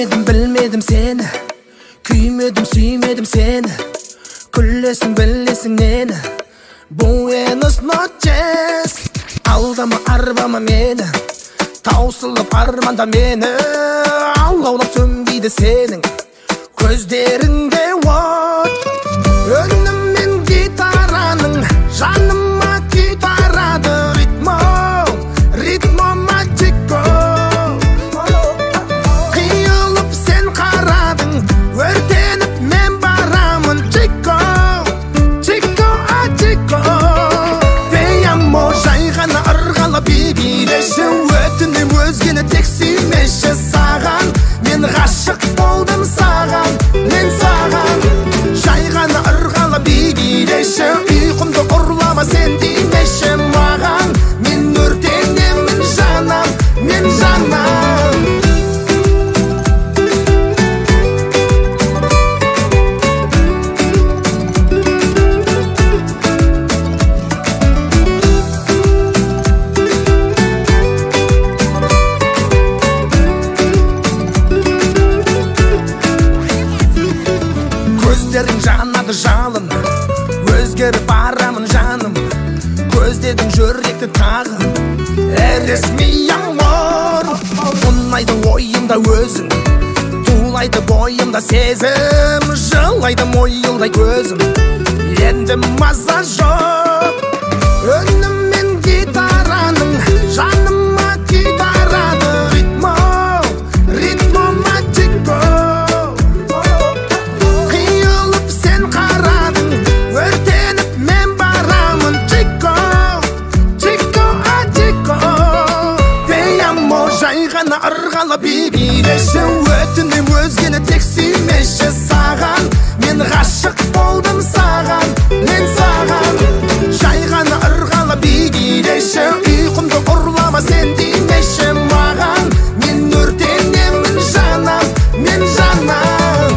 Bilmedim seni, kuymedim suymedim seni. Күлесің білесің нені, Buenos noches. Алдама арбама мені, таусылып арманда мені. Алаулап сөнбейді сенің көздеріңде от. Өніммен гитараның жаныма күй тарады. Ритмо, ритмо мачико. Қиылып сен қарадың, өртеніп мен барамын. Чико, чико, а чико. Бейамо жай ғана ырғалап билеші. Өтінем өзгені тек сүймеші. Саған мен ғашық болдым, саған мен саған. Жай ғана ырғалап билеші. Ұйқымды ұрлама сен деймеші маған. Мен өртенемін жанам, мен жанам. Көздерің жанады жалын, өзгеріп барамын жаным. Көздерің жүректі тағы, әресми амор. Ұнайды ойымда өзің, тулайды бойымда сезім. Жылайды мойылдай көзім, енді маза жоқ. Өніммен гитараның жаныма күй тарады. Ритмо, ритмо мачико. Қиылып сен қарадың, өртеніп мен барамын. Чико, чико, а чико. Бейамо жай ғана ырғалап билеші. Өтінем өзгені тек сүймеші. Саған мен ғашық болдым, саған мен саған. Жай ғана ырғалап билеші. Ұйқымды ұрлама сен деймеші маған. Мен өртенемін жанам, мен жанам.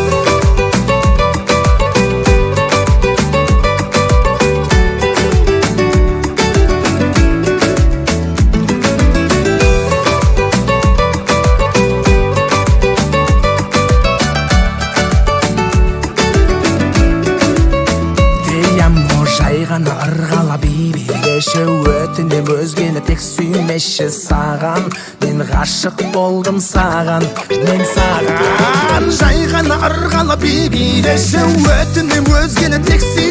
Жай ғана ырғалап билеші. Өтінем өзгені тек сүймеші. Саған мен ғашық болдым, саған мен саған. Жай ғана ырғалап билеші. Өтінем өзгені тек сүймеші.